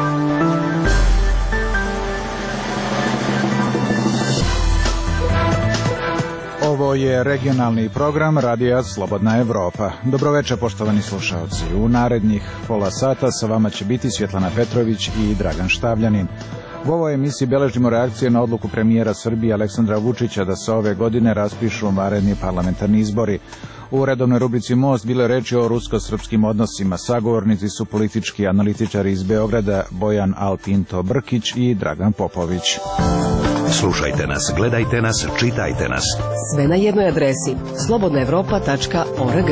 Ovo je regionalni program Radija Slobodna Evropa. Dobroveče, poštovani slušaoci. U narednih pola sata sa vama će biti Svjetlana Petrović i Dragan Štavljanin. U ovoj emisiji beležimo reakcije na odluku premijera Srbije Aleksandra Vučića da se ove godine raspišu vanredni parlamentarni izbori. U redovnoj rubrici Most bilo je reči o rusko-srpskim odnosima. Sagovornici su politički analitičari iz Beograda Bojan Alpinto Brkić i Dragan Popović. Slušajte nas, gledajte nas, čitajte nas. Sve na jednoj adresi slobodnaevropa.org.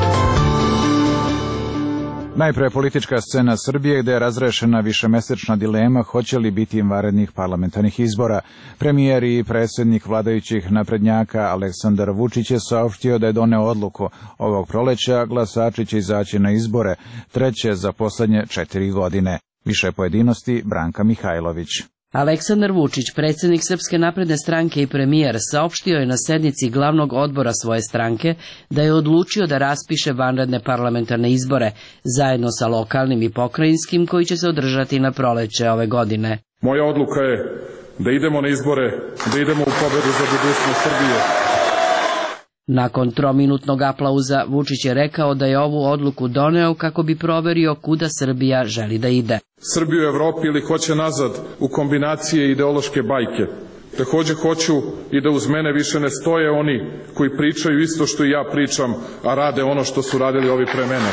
Najpre politička scena Srbije, gde je razrešena višemesečna dilema hoće li biti vanrednih parlamentarnih izbora. Premijer i predsjednik vladajućih naprednjaka Aleksandar Vučić je saopštio da je doneo odluku. Ovog proleća glasači će izaći na izbore, treće za poslednje 4 godine. Više pojedinosti Branka Mihajlović. Aleksandar Vučić, predsjednik Srpske napredne stranke i premijer, saopštio je na sednici glavnog odbora svoje stranke da je odlučio da raspiše vanredne parlamentarne izbore, zajedno sa lokalnim i pokrajinskim koji će se održati na proleće ove godine. Moja odluka je da idemo na izbore, da idemo u pobedu za budućnost Srbije. Nakon trominutnog aplauza Vučić je rekao da je ovu odluku doneo kako bi proverio kuda Srbija želi da ide. Srbiju u Evropi ili hoće nazad u kombinacije ideološke bajke. Takođe hoću i da uz mene više ne stoje oni koji pričaju isto što i ja pričam, a rade ono što su radili ovi pre mene.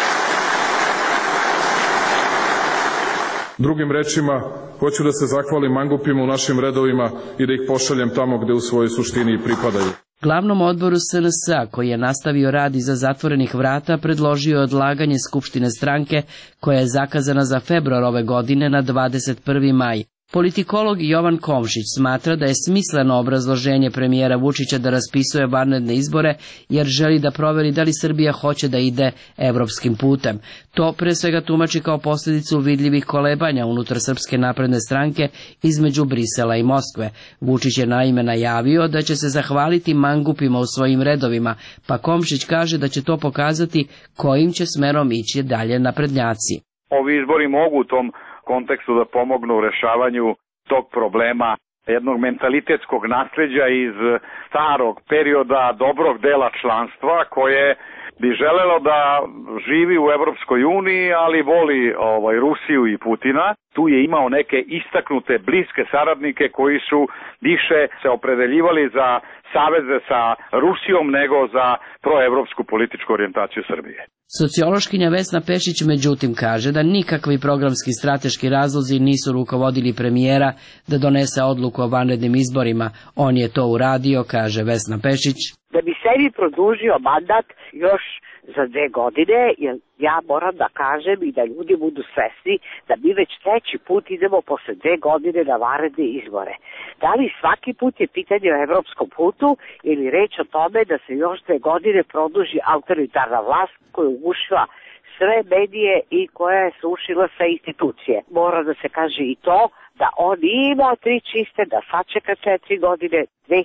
Drugim rečima, hoću da se zahvalim mangupima u našim redovima i da ih pošaljem tamo gde u svojoj suštini i pripadaju. Glavnom odboru SNS-a, koji je nastavio rad iza zatvorenih vrata, predložio je odlaganje Skupštine stranke, koja je zakazana za februar ove godine na 21. maj. Politikolog Jovan Komšić smatra da je smisleno obrazloženje premijera Vučića da raspisuje vanredne izbore, jer želi da proveri da li Srbija hoće da ide evropskim putem. To pre svega tumači kao posljedicu vidljivih kolebanja unutar Srpske napredne stranke između Brisela i Moskve. Vučić je naime najavio da će se zahvaliti mangupima u svojim redovima, pa Komšić kaže da će to pokazati kojim će smerom ići dalje naprednjaci. Ovi izbori mogu u tom kontekstu da pomognu u rešavanju tog problema, jednog mentalitetskog nasleđa iz starog perioda dobrog dela članstva koje bi želelo da živi u Evropskoj uniji, ali voli Rusiju i Putina. Tu je imao neke istaknute bliske saradnike koji su više se opredeljivali za saveze sa Rusijom nego za proevropsku političku orijentaciju Srbije. Sociološkinja Vesna Pešić međutim kaže da nikakvi programski strateški razlozi nisu rukovodili premijera da donese odluku o vanrednim izborima. On je to uradio, kaže Vesna Pešić, da bi sebi produžio mandat još za 2 godine, jer ja moram da kažem i da ljudi budu svesni da mi već 3. put idemo posle 2 godine na vanredne izbore. Da li svaki put je pitanje o evropskom putu ili reč o tome da se još 2 godine produži autoritarna vlast koja je ugušila sve medije i koja je srušila sve institucije. Mora da se kaže i to da on ima 3 čiste, da sačeka 4 godine,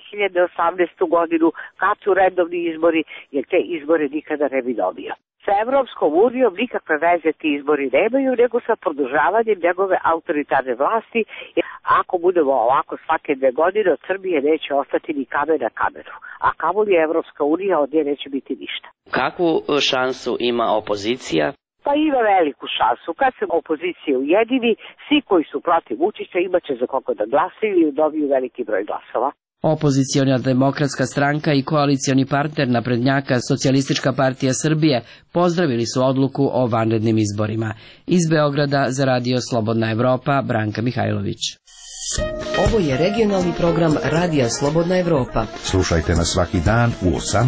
2018. godinu, kad su redovni izbori, jer te izbore nikada ne bi dobio. Sa Evropskom unijom nikakve veze ti izbori nemaju, nego sa produžavanjem njegove autoritarne vlasti. Ako budemo ovako svake 2 godine, od Srbije neće ostati ni kamen na kamenu. A kamoli Evropska unija, od nje neće biti ništa. Kakvu šansu ima opozicija? Pa ima veliku šansu. Kad se opozicija ujedini, svi koji su protiv Vučića imaće za koga da glasaju i dobiju veliki broj glasova. Opoziciona demokratska stranka i koalicioni partner naprednjaka Socijalistička partija Srbije pozdravili su odluku o vanrednim izborima. Iz Beograda za Radio Slobodna Evropa, Branka Mihajlović. Ovo je regionalni program Radija Slobodna Evropa. Slušajte nas svaki dan u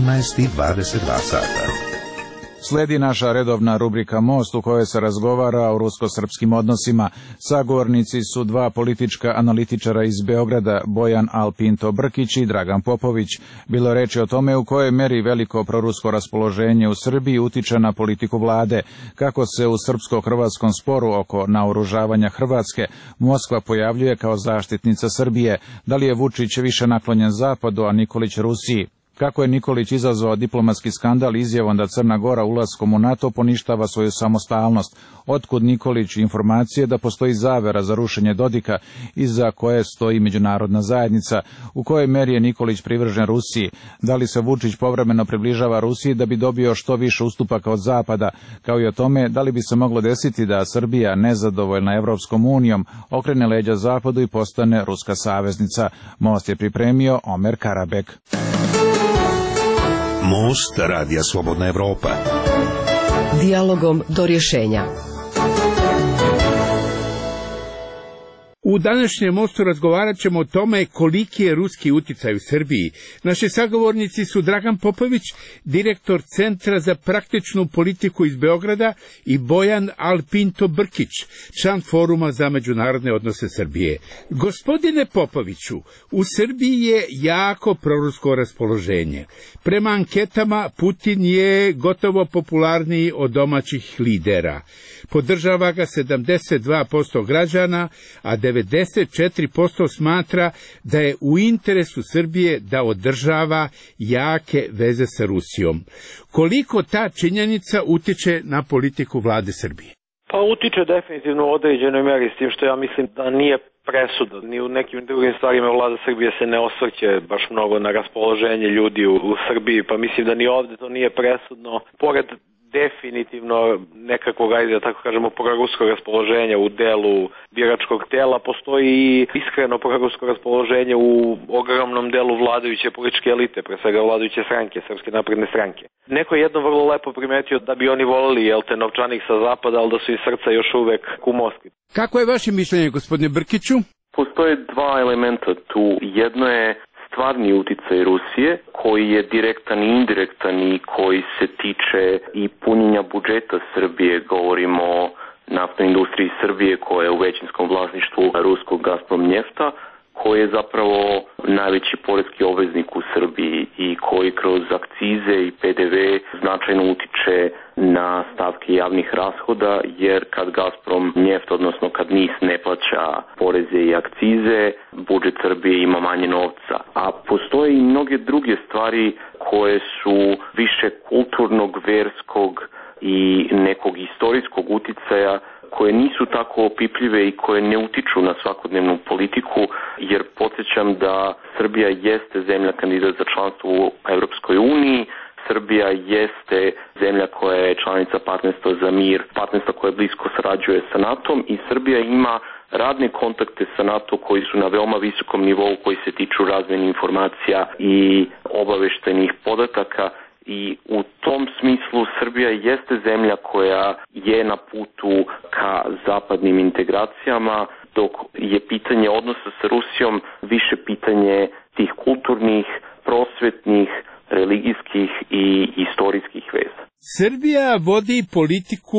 18:22 sata. Slijedi naša redovna rubrika Most u kojoj se razgovara o rusko-srpskim odnosima. Sagovornici su 2 politička analitičara iz Beograda, Bojan Alpinto Brkić i Dragan Popović. Bilo je reči o tome u kojoj meri veliko prorusko raspoloženje u Srbiji utiče na politiku vlade, kako se u srpsko-hrvatskom sporu oko naoružavanja Hrvatske Moskva pojavljuje kao zaštitnica Srbije, da li je Vučić više naklonjen zapadu, a Nikolić Rusiji. Kako je Nikolić izazvao diplomatski skandal izjavom da Crna Gora ulaskom u NATO poništava svoju samostalnost, otkud Nikolić informacije da postoji zavera za rušenje Dodika iza koje stoji međunarodna zajednica, u kojoj meri je Nikolić privržen Rusiji, da li se Vučić povremeno približava Rusiji da bi dobio što više ustupaka od Zapada, kao i o tome da li bi se moglo desiti da Srbija, nezadovoljna Evropskom unijom, okrene leđa Zapadu i postane ruska saveznica. Most je pripremio Omer Karabek. Most Radija Slobodna Evropa. Dijalogom do rješenja. U današnjem mostu razgovarat ćemo o tome koliki je ruski uticaj u Srbiji. Naši sagovornici su Dragan Popović, direktor Centra za praktičnu politiku iz Beograda, i Bojan Alpinto Brkić, član Foruma za međunarodne odnose Srbije. Gospodine Popoviću, u Srbiji je jako prorusko raspoloženje. Prema anketama Putin je gotovo popularniji od domaćih lidera. Podržava ga 72% građana, a 94% smatra da je u interesu Srbije da održava jake veze sa Rusijom. Koliko ta činjenica utiče na politiku vlade Srbije? Pa utiče definitivno u određenoj meri, s tim što ja mislim da nije presuda. Ni u nekim drugim stvarima vlada Srbije se ne osvrće baš mnogo na raspoloženje ljudi u Srbiji, pa mislim da ni ovde to nije presudno. Pored definitivno nekakvog, ajde da tako kažemo, proruskog raspoloženja u delu biračkog tela, postoji i iskreno prorusko raspoloženje u ogromnom delu vladajuće političke elite, pre svega vladajuće stranke, Srpske napredne stranke. Neko je jedno vrlo lepo primetio da bi oni voleli, novčanik sa zapada, ali da su iz srca još uvek u Moskvi. Kako je vaše mišljenje, gospodine Brkiću? Postoje dva elementa tu. Jedno je stvarni uticaj Rusije, koji je direktan i indirektan i koji se tiče i punjenja budžeta Srbije. Govorimo o naftnoj industriji Srbije koja je u većinskom vlasništvu ruskog Gazprom Njefta, koji je zapravo najveći poreski obveznik u Srbiji i koji kroz akcize i PDV značajno utiče na stavke javnih rashoda, jer kad Gazprom Njeft, odnosno kad NIS ne plaća poreze i akcize, budžet Srbije ima manje novca. A postoje i mnoge druge stvari koje su više kulturnog, verskog i nekog istorijskog uticaja, koje nisu tako opipljive i koje ne utiču na svakodnevnu politiku, jer podsjećam da Srbija jeste zemlja kandidat za članstvo u Evropskoj uniji, Srbija jeste zemlja koja je članica partnerstva za mir, partnerstva koje blisko sarađuje sa NATO-om, i Srbija ima radne kontakte sa NATO koji su na veoma visokom nivou, koji se tiču razmjene informacija i obaveštajnih podataka. I u tom smislu Srbija jeste zemlja koja je na putu ka zapadnim integracijama, dok je pitanje odnosa sa Rusijom više pitanje tih kulturnih, prosvetnih, religijskih i istorijskih veza. Srbija vodi politiku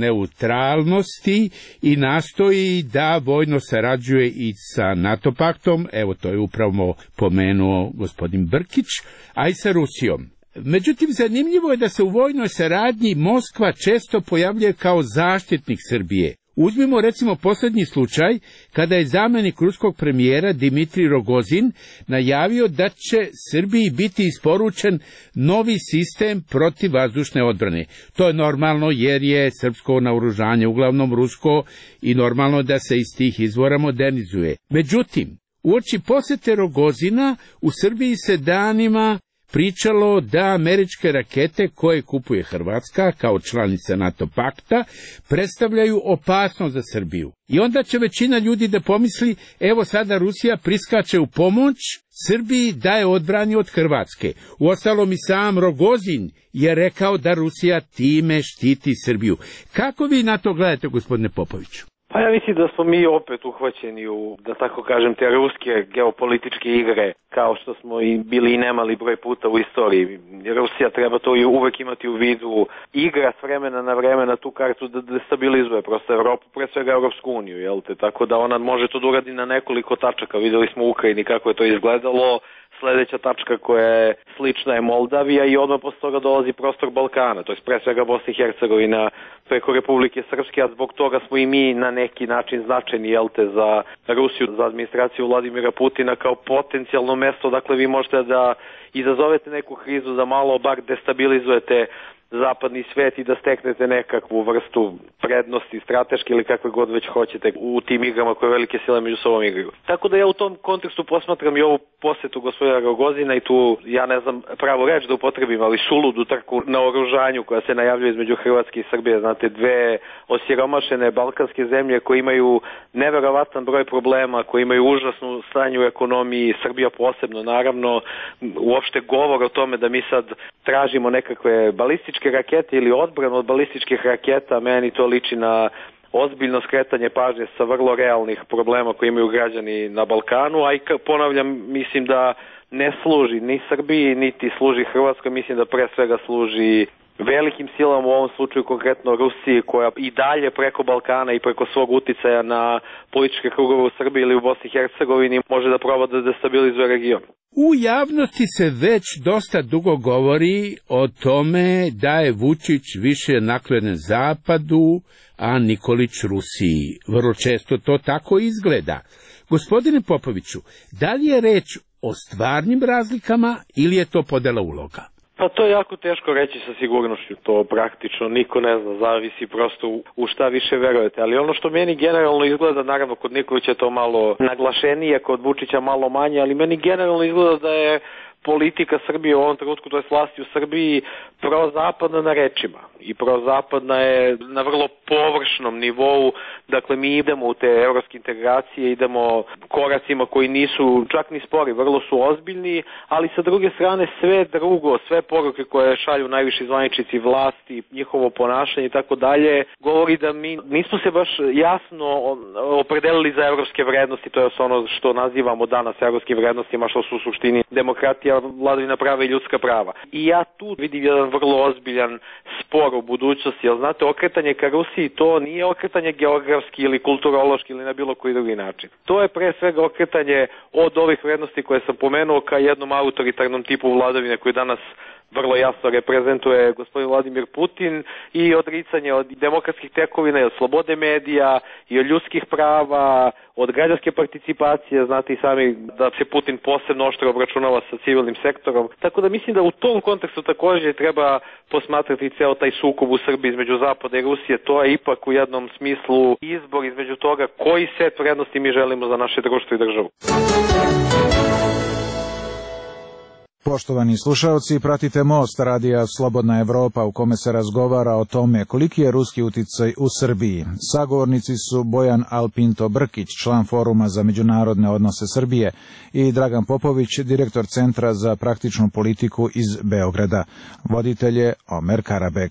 neutralnosti i nastoji da vojno sarađuje i sa NATO paktom, evo to je upravo pomenuo gospodin Brkić, a i sa Rusijom. Međutim, zanimljivo je da se u vojnoj saradnji Moskva često pojavljuje kao zaštitnik Srbije. Uzmimo recimo posljednji slučaj kada je zamjenik ruskog premijera Dimitrij Rogozin najavio da će Srbiji biti isporučen novi sistem protivvazdušne odbrane. To je normalno jer je srpsko naoružanje uglavnom rusko i normalno da se iz tih izvora modernizuje. Međutim, uoči posjete Rogozina u Srbiji se danima pričalo da američke rakete koje kupuje Hrvatska kao članica NATO pakta predstavljaju opasnost za Srbiju. I onda će većina ljudi da pomisli, evo sada Rusija priskače u pomoć Srbiji da je odbrani od Hrvatske. Uostalom i sam Rogozin je rekao da Rusija time štiti Srbiju. Kako vi na to gledate, gospodine Popoviću? Pa ja mislim da smo mi opet uhvaćeni u, da tako kažem, te ruske geopolitičke igre, kao što smo i bili i nemali broj puta u istoriji. Rusija treba to i uvek imati u vidu, igra s vremena na vreme na tu kartu da destabilizuje prosto Evropu, pre svega Evropsku uniju, jel te? Tako da ona može to da uradi na nekoliko tačaka. Videli smo u Ukrajini kako je to izgledalo, sledeća tačka koja je slična je Moldavija i odmah posle toga dolazi prostor Balkana, to je pre svega Bosna i Hercegovina preko Republike Srpske, a zbog toga smo i mi na neki način značajni, za Rusiju, za administraciju Vladimira Putina kao potencijalno mesto, dakle vi možete da izazovete neku krizu, da malo bar destabilizujete zapadni svet i da steknete nekakvu vrstu prednosti, strateške ili kakve god već hoćete u tim igrama koje velike sile među sobom igraju. Tako da ja u tom kontekstu posmatram i ovu posetu gospodina Rogozina i tu, ja ne znam pravo reč da upotrebim, ali suludu trku na oružanju koja se najavljuje između Hrvatske i Srbije. Znate, dve osiromašene balkanske zemlje koje imaju neverovatan broj problema, koje imaju užasnu stanje u ekonomiji, Srbija posebno naravno, uopšte govor o tome da mi sad tražimo nekakve balističke rakete ili odbranu od balističkih raketa, meni to liči na ozbiljno skretanje pažnje sa vrlo realnih problema koje imaju građani na Balkanu, a i ponavljam, mislim da ne služi ni Srbiji, niti služi Hrvatskoj, mislim da pre svega služi velikim silama, u ovom slučaju konkretno Rusiji, koja i dalje preko Balkana i preko svog uticaja na političke krugove u Srbiji ili u Bosni i Hercegovini može da proba da destabilizuje region. U javnosti se već dosta dugo govori o tome da je Vučić više naklonjen zapadu, a Nikolić Rusiji. Vrlo često to tako izgleda. Gospodine Popoviću, da li je reč o stvarnim razlikama ili je to podela uloga? Pa to je jako teško reći sa sigurnošću, to praktično niko ne zna, zavisi prosto u šta više verujete, ali ono što meni generalno izgleda, naravno kod Nikolića je to malo naglašenije, kod Vučića malo manje, ali meni generalno izgleda da je politika Srbije u ovom trenutku, to je vlasti u Srbiji, prozapadna na rečima i prozapadna je na vrlo površnom nivou, dakle mi idemo u te evropske integracije, idemo koracima koji nisu čak ni spori, vrlo su ozbiljni, ali sa druge strane sve drugo, sve poruke koje šalju najviši zvaničnici vlasti, njihovo ponašanje i tako dalje, govori da mi nismo se baš jasno opredelili za evropske vrednosti, to je ono što nazivamo danas evropskim vrednostima, što su u suštini demokratija, vladavina prava i ljudska prava. I ja tu vidim jedan vrlo ozbiljan spor u budućnosti, jer znate, okretanje ka Rusiji to nije okretanje geografski ili kulturološki ili na bilo koji drugi način. To je pre svega okretanje od ovih vrednosti koje sam pomenuo ka jednom autoritarnom tipu vladavine koji danas vrlo jasno reprezentuje gospodin Vladimir Putin i odricanje od demokratskih tekovina, od slobode medija i od ljudskih prava, od građanske participacije, znate i sami da se Putin posebno oštro obračunava sa civilnim sektorom. Tako da mislim da u tom kontekstu također treba posmatrati ceo taj sukob u Srbiji između Zapada i Rusije. To je ipak u jednom smislu izbor između toga koji set vrednosti mi želimo za naše društvo i državu. Poštovani slušaoci, pratite Most radija Slobodna Evropa u kome se razgovara o tome koliki je ruski uticaj u Srbiji. Sagovornici su Bojan Alpinto Brkić, član Foruma za međunarodne odnose Srbije, i Dragan Popović, direktor Centra za praktičnu politiku iz Beograda. Voditelj je Omer Karabek.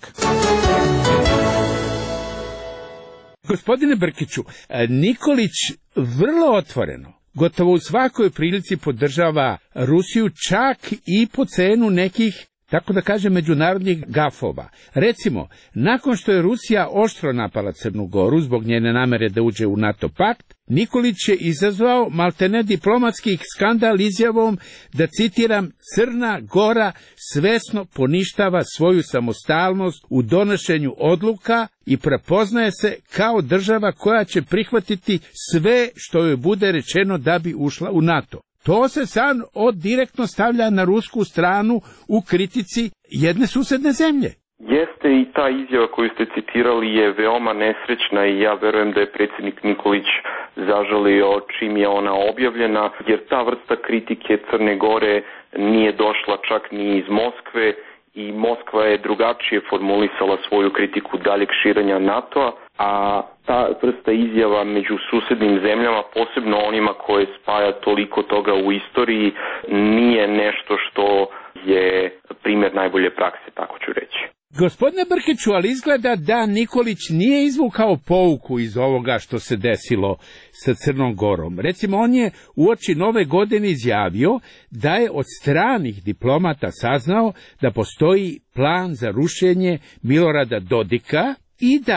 Gospodine Brkiću, Nikolić vrlo otvoreno, gotovo u svakoj prilici podržava Rusiju, čak i po cenu nekih, tako da kažem, međunarodnih gafova. Recimo, nakon što je Rusija oštro napala Crnu Goru zbog njene namere da uđe u NATO pakt, Nikolić je izazvao maltene diplomatski skandal izjavom da, citiram, Crna Gora svesno poništava svoju samostalnost u donošenju odluka i prepoznaje se kao država koja će prihvatiti sve što joj bude rečeno da bi ušla u NATO. To se sad direktno stavlja na rusku stranu u kritici jedne susedne zemlje. Jeste, i ta izjava koju ste citirali je veoma nesrećna i ja verujem da je predsjednik Nikolić zažalio čim je ona objavljena, jer ta vrsta kritike Crne Gore nije došla čak ni iz Moskve i Moskva je drugačije formulisala svoju kritiku daljeg širenja NATO-a, a ta vrsta izjava među susednim zemljama, posebno onima koje spaja toliko toga u istoriji, nije nešto što je primjer najbolje prakse, tako ću reći. Gospodine Brkiću, ali izgleda da Nikolić nije izvukao pouku iz ovoga što se desilo sa Crnom Gorom. Recimo, on je uoči Nove godine izjavio da je od stranih diplomata saznao da postoji plan za rušenje Milorada Dodika i da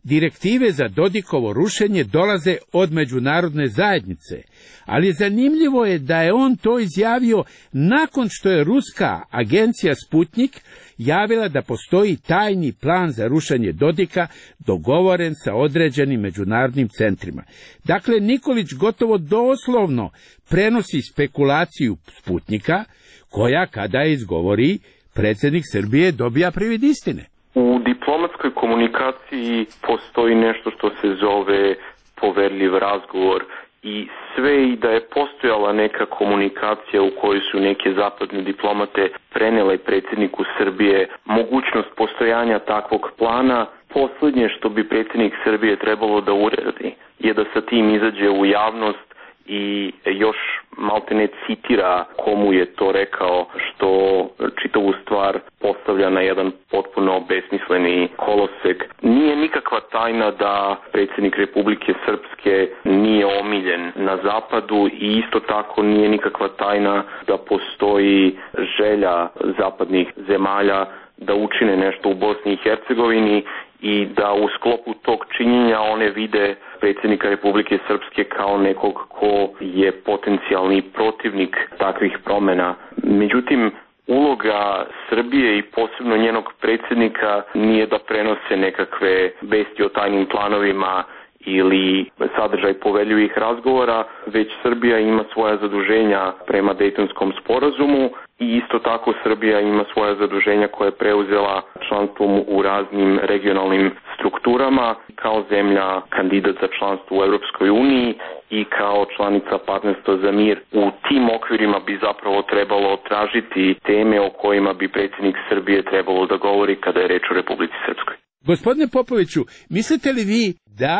direktive za Dodikovo rušenje dolaze od međunarodne zajednice, ali zanimljivo je da je on to izjavio nakon što je ruska agencija Sputnik javila da postoji tajni plan za rušenje Dodika dogovoren sa određenim međunarodnim centrima. Dakle, Nikolić gotovo doslovno prenosi spekulaciju Sputnika, koja kada je izgovori, predsjednik Srbije dobija privid istine. U diplomatskoj komunikaciji postoji nešto što se zove poverljiv razgovor i sve i da je postojala neka komunikacija u kojoj su neke zapadne diplomate prenele predsjedniku Srbije mogućnost postojanja takvog plana, posljednje što bi predsjednik Srbije trebalo da uradi je da sa tim izađe u javnost i još maltene citira komu je to rekao, što čitavu stvar postavlja na jedan potpuno besmisleni kolosek. Nije nikakva tajna da predsjednik Republike Srpske nije omiljen na zapadu i isto tako nije nikakva tajna da postoji želja zapadnih zemalja da učine nešto u Bosni i Hercegovini i da u sklopu tog činjenja one vide predsjednika Republike Srpske kao nekog ko je potencijalni protivnik takvih promjena. Međutim, uloga Srbije i posebno njenog predsjednika nije da prenose nekakve vesti o tajnim planovima ili sadržaj poveljivih razgovora, već Srbija ima svoja zaduženja prema Dejtonskom sporazumu i isto tako Srbija ima svoja zaduženja koje je preuzela članstvom u raznim regionalnim strukturama kao zemlja kandidat za članstvo u Europskoj uniji i kao članica partnerstva za mir. U tim okvirima bi zapravo trebalo tražiti teme o kojima bi predsjednik Srbije trebalo da govori kada je reč o Republici Srpskoj. Gospodine Popoviću, mislite li vi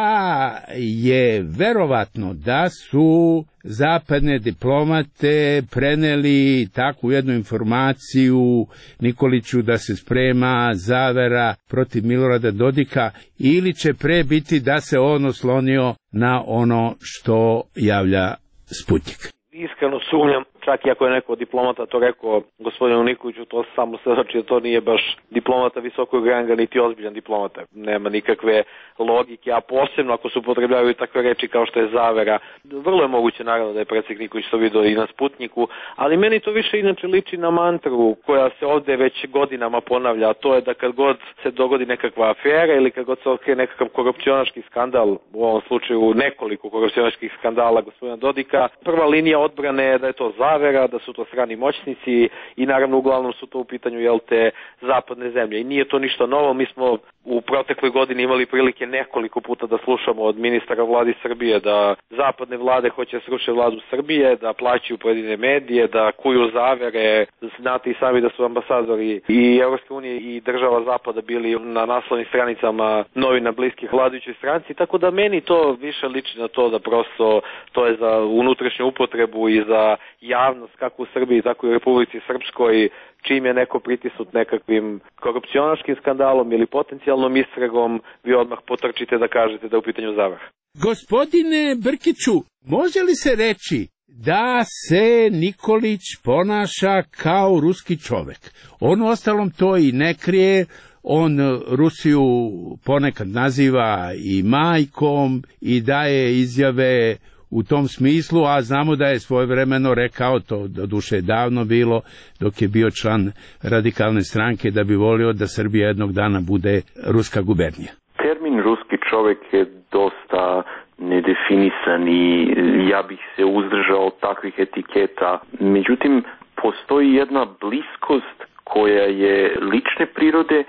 da je verovatno da su zapadne diplomate preneli takvu jednu informaciju Nikoliću da se sprema zavera protiv Milorada Dodika, ili će pre biti da se on oslonio na ono što javlja Sputnik? Iskreno sumnjam, čak i ako je neko diplomata to rekao gospodinu Nikoliću, to samo se znači da to nije baš diplomata visokog ranga, niti ozbiljan diplomata. Nema nikakve logike, a posebno ako se upotrebljavaju takve reči kao što je zavera. Vrlo je moguće naravno da je predsjednik Nikolić to vidio i na Sputniku, ali meni to više inače liči na mantru koja se ovdje već godinama ponavlja, a to je da kad god se dogodi nekakva afera ili kad god se otkrije nekakav korupcionaški skandal, u ovom slučaju nekoliko korupcionaških skandala gospodina Dodika, prva linija odbrane je da je to zavera, da su to strani moćnici i naravno uglavnom su to u pitanju te zapadne zemlje. I nije to ništa novo, mi smo u protekloj godini imali prilike nekoliko puta da slušamo od ministara vladi Srbije da zapadne vlade hoće srušiti vladu Srbije, da plaćaju pojedine medije, da kuju zavere. Znate i sami da su ambasadori i Evropske unije i država zapada bili na naslovnim stranicama novina bliskih vladajućoj stranci, tako da meni to više liči na to da prosto to je za unutrašnju upotrebu i za javnost kako u Srbiji tako i u Republici Srpskoj, čim je neko pritisnut nekakvim korupcionaškim skandalom ili potencijalnom istragom, vi odmah potrčite da kažete da je u pitanju zavara. Gospodine Brkiću, može li se reći da se Nikolić ponaša kao ruski čovek? On ostalom to i ne krije, on Rusiju ponekad naziva i majkom i daje izjave u tom smislu, a znamo da je svojevremeno rekao, to doduše davno bilo, dok je bio član radikalne stranke, da bi volio da Srbija jednog dana bude ruska gubernija. Termin ruski čovjek je dosta nedefinisan i ja bih se uzdržao takvih etiketa. Međutim, postoji jedna bliskost koja je lične prirode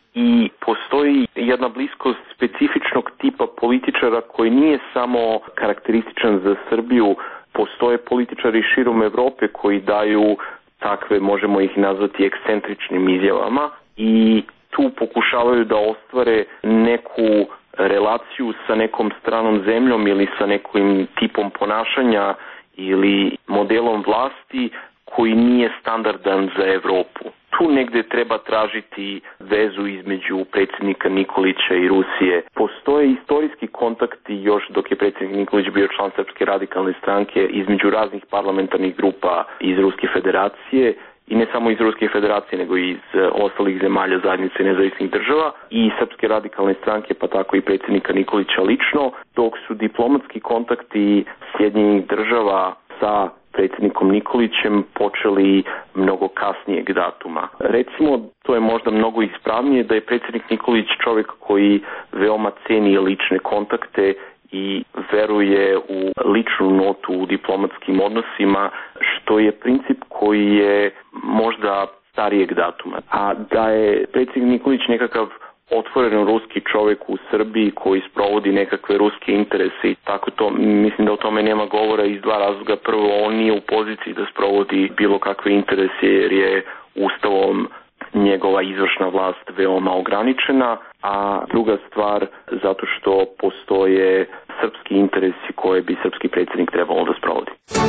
i postoji jedna bliskost specifičnog tipa političara koji nije samo karakterističan za Srbiju. Postoje političari širom Evrope koji daju takve, možemo ih nazvati, ekscentričnim izjavama i tu pokušavaju da ostvare neku relaciju sa nekom stranom zemljom ili sa nekim tipom ponašanja ili modelom vlasti koji nije standardan za Evropu. Tu negde treba tražiti vezu između predsjednika Nikolića i Rusije. Postoje istorijski kontakti još dok je predsjednik Nikolić bio član Srpske radikalne stranke između raznih parlamentarnih grupa iz Ruske federacije i ne samo iz Ruske federacije, nego i iz ostalih zemalja zajednice nezavisnih država i Srpske radikalne stranke, pa tako i predsjednika Nikolića lično, dok su diplomatski kontakti Sjedinjenih država sa predsjednikom Nikolićem počeli mnogo kasnijeg datuma. Recimo, to je možda mnogo ispravnije da je predsjednik Nikolić čovjek koji veoma ceni lične kontakte i veruje u ličnu notu u diplomatskim odnosima, što je princip koji je možda starijeg datuma. A da je predsjednik Nikolić nekakav otvoreno ruski čovjek u Srbiji koji sprovodi nekakve ruske interese i tako to, mislim da o tome nema govora iz dva razloga. Prvo, on nije u poziciji da sprovodi bilo kakve interese jer je ustavom njegova izvršna vlast veoma ograničena, a druga stvar zato što postoje srpski interesi koje bi srpski predsjednik trebalo da sprovodi.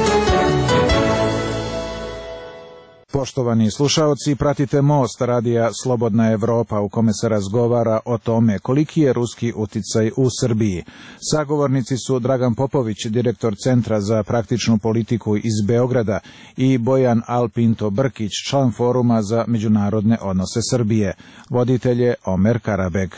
Poštovani slušaoci, pratite Most radija Slobodna Evropa u kome se razgovara o tome koliki je ruski uticaj u Srbiji. Sagovornici su Dragan Popović, direktor Centra za praktičnu politiku iz Beograda, i Bojan Alpinto Brkić, član Foruma za međunarodne odnose Srbije. Voditelj je Omer Karabeg.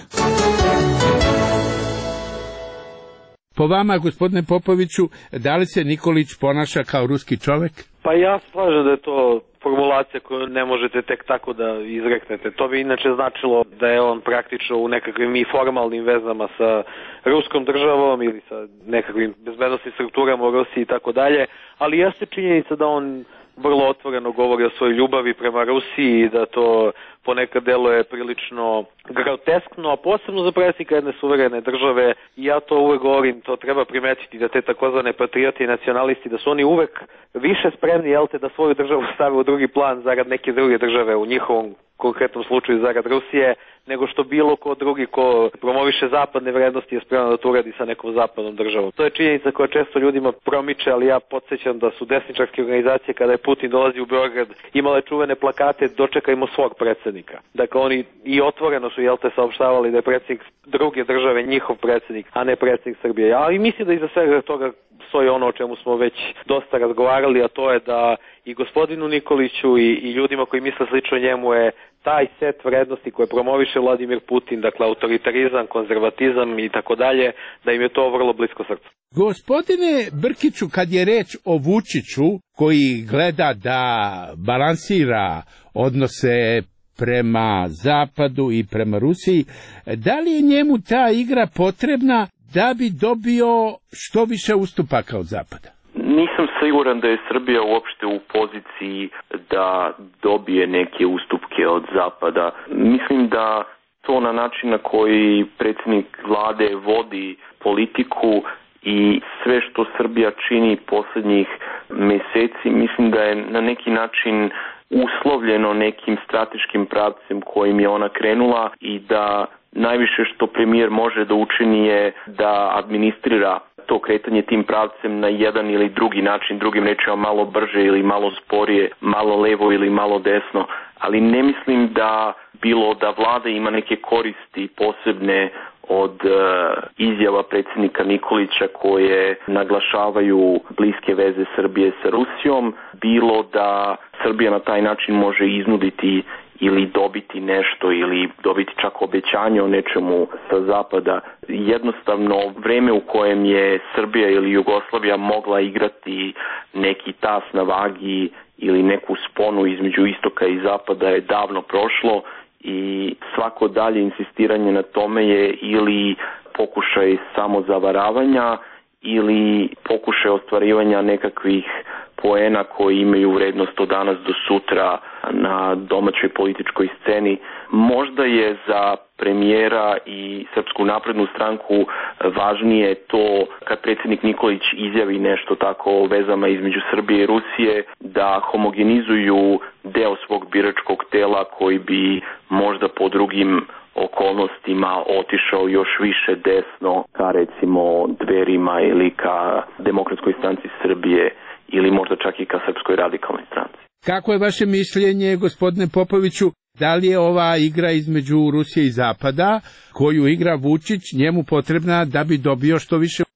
Po vama, gospodine Popoviću, da li se Nikolić ponaša kao ruski čovek? Pa ja slažem da je to formulacija koju ne možete tek tako da izreknete. To bi inače značilo da je on praktično u nekakvim i formalnim vezama sa ruskom državom ili sa nekakvim bezbednostnim strukturama u Rusiji i tako dalje, ali jeste činjenica da on vrlo otvoreno govori o svojoj ljubavi prema Rusiji i da to ponekad deluje prilično groteskno, a posebno za predsjednika jedne suverene države. I ja to uvek govorim, to treba primetiti da te takozvane patriote i nacionalisti, da su oni uvek više spremni, da svoju državu stave u drugi plan zarad neke druge države, u njihovom konkretnom slučaju zarad Rusije, nego što bilo ko drugi ko promoviše zapadne vrednosti je spreman da to uradi sa nekom zapadnom državom. To je činjenica koja često ljudima promiče, ali ja podsjećam da su desničarske organizacije kada je Putin dolazio u Beograd imale čuvene plakate "Dočekajmo svog predsjednika". Dakle, oni i otvoreno su saopštavali da je predsjednik druge države njihov predsjednik, a ne predsjednik Srbije. Ali mislim da iza svega toga stoji ono o čemu smo već dosta razgovarali, a to je da i gospodinu Nikoliću i ljudima koji misle slično njemu je taj set vrednosti koje promoviše Vladimir Putin, dakle autoritarizam, konzervatizam i tako dalje, da im je to vrlo blisko srcu. Gospodine Brkiću, kad je reč o Vučiću koji gleda da balansira odnose prema Zapadu i prema Rusiji, da li je njemu ta igra potrebna da bi dobio što više ustupaka od Zapada? Nisam siguran da je Srbija uopšte u poziciji da dobije neke ustupke od Zapada. Mislim da to na način na koji predsjednik vlade vodi politiku i sve što Srbija čini posljednjih meseci, mislim da je na neki način uslovljeno nekim strateškim pravcem kojim je ona krenula i da najviše što premijer može da učini je da administrira to kretanje tim pravcem na jedan ili drugi način, drugim rečima malo brže ili malo sporije, malo levo ili malo desno, ali ne mislim da bilo da vlada ima neke koristi posebne od izjava predsjednika Nikolića koje naglašavaju bliske veze Srbije sa Rusijom, bilo da Srbija na taj način može iznuditi ili dobiti nešto ili dobiti čak obećanje o nečemu sa Zapada. Jednostavno, vreme u kojem je Srbija ili Jugoslavija mogla igrati neki tas na vagi ili neku sponu između istoka i zapada je davno prošlo i svako dalje insistiranje na tome je ili pokušaj samozavaravanja ili pokušaj ostvarivanja nekakvih poena koji imaju vrednost od danas do sutra na domaćoj političkoj sceni. Možda je za premijera i Srpsku naprednu stranku važnije to kad predsjednik Nikolić izjavi nešto tako o vezama između Srbije i Rusije, da homogenizuju deo svog biračkog tela koji bi možda po drugim okolnostima otišao još više desno ka recimo Dverima ili ka Demokratskoj stranci Srbije ili možda čak i ka Srpskoj radikalnoj stranci. Kako je vaše mišljenje, gospodine Popoviću, da li je ova igra između Rusije i Zapada, koju igra Vučić, njemu potrebna da bi dobio što više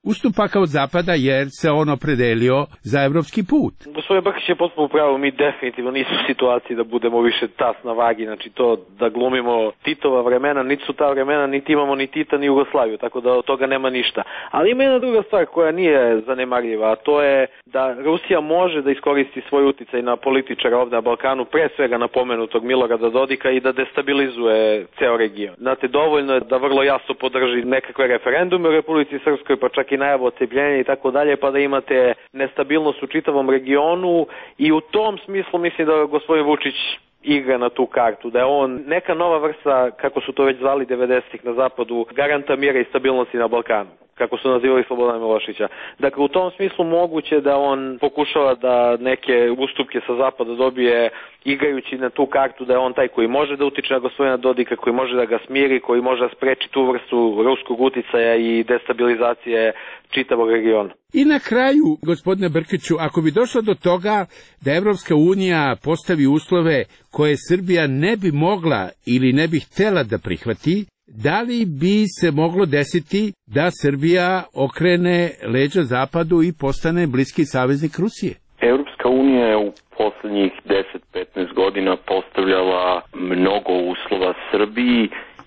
ustupaka od zapada jer se on opredelio za evropski put. Gospodin Brkić je potpuno pravo, mi definitivno nismo u situaciji da budemo više tas na vagi, znači to da glumimo Titova vremena, niti su ta vremena, niti imamo ni Tita ni Jugoslaviju, tako da od toga nema ništa. Ali ima jedna druga stvar koja nije zanemarljiva, a to je da Rusija može da iskoristi svoj uticaj na političara ovde na Balkanu, pre svega na pomenutog Milorada Dodika i da destabilizuje ceo region. Znate, dovoljno je da vrlo jasno podrži nekakve referendume u Republici Srpskoj, pa čak i najavu odcepljenja i tako dalje, pa da imate nestabilnost u čitavom regionu i u tom smislu mislim da gospodin Vučić igra na tu kartu, da je on neka nova vrsta, kako su to već zvali 90-ih na zapadu, garanta mira i stabilnosti na Balkanu, kako su nazivali Slobodana Miloševića. Dakle, u tom smislu moguće da on pokušava da neke ustupke sa zapada dobije igrajući na tu kartu da je on taj koji može da utiče na gospodina Dodika, koji može da ga smiri, koji može da spreči tu vrstu ruskog uticaja i destabilizacije čitavog regiona. I na kraju, gospodine Brkiću, ako bi došlo do toga da Evropska unija postavi uslove koje Srbija ne bi mogla ili ne bi htela da prihvati, da li bi se moglo desiti da Srbija okrene leđa zapadu i postane bliski saveznik Rusije? Evropska unija je u poslednjih 10-15 godina postavljala mnogo uslova Srbiji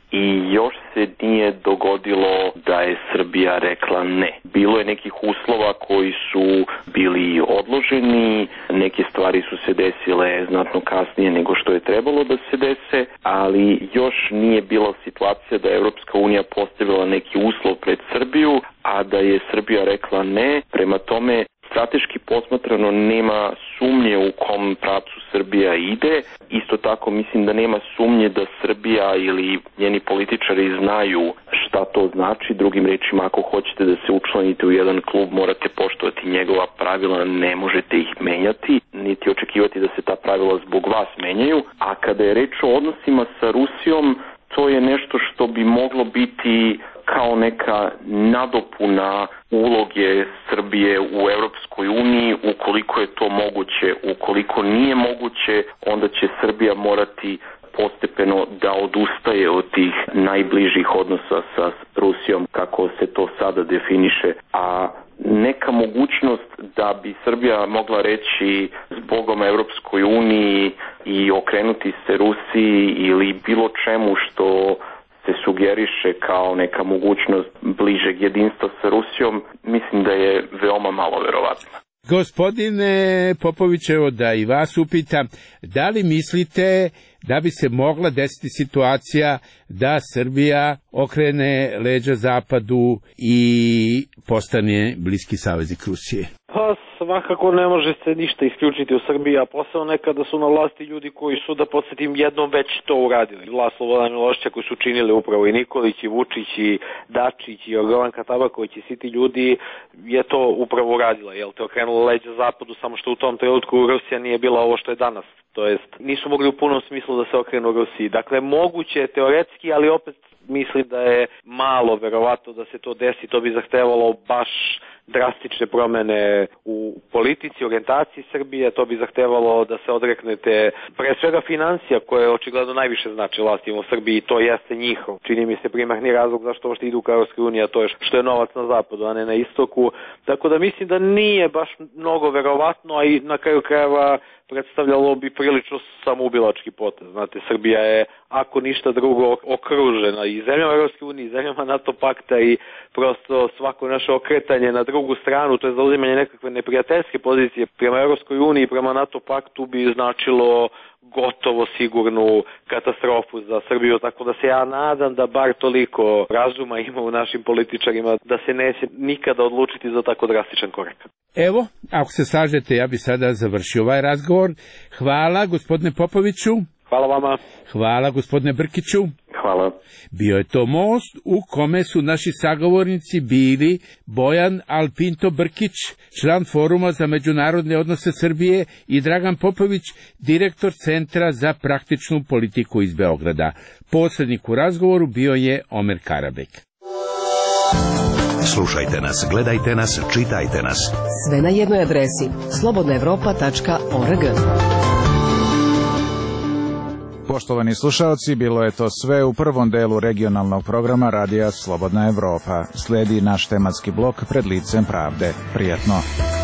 i još se nije dogodilo da je Srbija rekla ne. Bilo je nekih uslova koji su bili odloženi, neke stvari su se desile znatno kasnije nego što je trebalo da se dese, ali još nije bila situacija da je Evropska unija postavila neki uslov pred Srbiju, a da je Srbija rekla ne. Prema tome, strateški posmatrano nema sumnje u kom pravcu Srbija ide. Isto tako mislim da nema sumnje da Srbija ili njeni političari znaju šta to znači. Drugim rečima, ako hoćete da se učlanite u jedan klub, morate poštovati njegova pravila, ne možete ih menjati, niti očekivati da se ta pravila zbog vas menjaju. A kada je reč o odnosima sa Rusijom, to je nešto što bi moglo biti kao neka nadopuna uloge Srbije u Evropskoj uniji, ukoliko je to moguće. Ukoliko nije moguće, onda će Srbija morati postepeno da odustaje od tih najbližih odnosa sa Rusijom, kako se to sada definiše. A neka mogućnost da bi Srbija mogla reći zbogom Evropskoj uniji i okrenuti se Rusiji ili bilo čemu što se sugeriše kao neka mogućnost bližeg jedinstva sa Rusijom, mislim da je veoma malo verovatno. Gospodine Popović, evo da i vas upitam, da li mislite da bi se mogla desiti situacija da Srbija okrene leđa zapadu i postane bliski saveznik Rusije? Pa svakako ne može se ništa isključiti u Srbiji, a posebno nekada su na vlasti ljudi koji su, da podsjetim, jednom već to uradili. Vlast Slobodana Miloševića koji su činili upravo i Nikolić, i Vučić, i Dačić, i Jorgovanka Tabaković i svi ti ljudi je to upravo uradila. Jel te okrenula leđa zapadu, samo što u tom trenutku Rusija nije bila ovo što je danas. To jest, nisu mogli u punom smislu da se okrenu Rusiji. Dakle, moguće je teoretski, ali opet mislim da je malo verovatno da se to desi. To bi zahtevalo baš drastične promene u politici, orijentaciji Srbije, to bi zahtevalo da se odreknete pre svega financija koje očigledno najviše znači vlastima u Srbiji i to jeste njihov. Čini mi se primarni razlog zašto ovo što idu ka Evropskoj uniji, a to je što je novac na zapadu, a ne na istoku. Tako da mislim da nije baš mnogo verovatno, a i na kraju krajeva predstavljalo bi prilično samoubilački potez. Znate, Srbija je, ako ništa drugo, okružena i zemljama Evropske unije, i zemljama NATO pakta i prosto svako naše okretanje na drugu stranu, to je zauzimanje nekakve neprijateljske pozicije prema Evropskoj uniji i prema NATO paktu bi značilo gotovo sigurnu katastrofu za Srbiju, tako da se ja nadam da bar toliko razuma ima u našim političarima da se neće nikada odlučiti za tako drastičan korak. Evo, ako se slažete, ja bi sada završio ovaj razgovor. Hvala, gospodine Popoviću. Hvala vama. Hvala, gospodine Brkiću. Hvala. Bio je to most u kome su naši sagovornici bili Bojan Alpinto Brkić, član Foruma za međunarodne odnose Srbije, i Dragan Popović, direktor Centra za praktičnu politiku iz Beograda. Posrednik u razgovoru bio je Omer Karabek. Slušajte nas, gledajte nas, čitajte nas. Sve na jednoj adresi slobodnaevropa.org. Poštovani slušaoci, bilo je to sve u prvom delu regionalnog programa Radija Slobodna Evropa. Sledi naš tematski blok Pred licem pravde. Prijatno.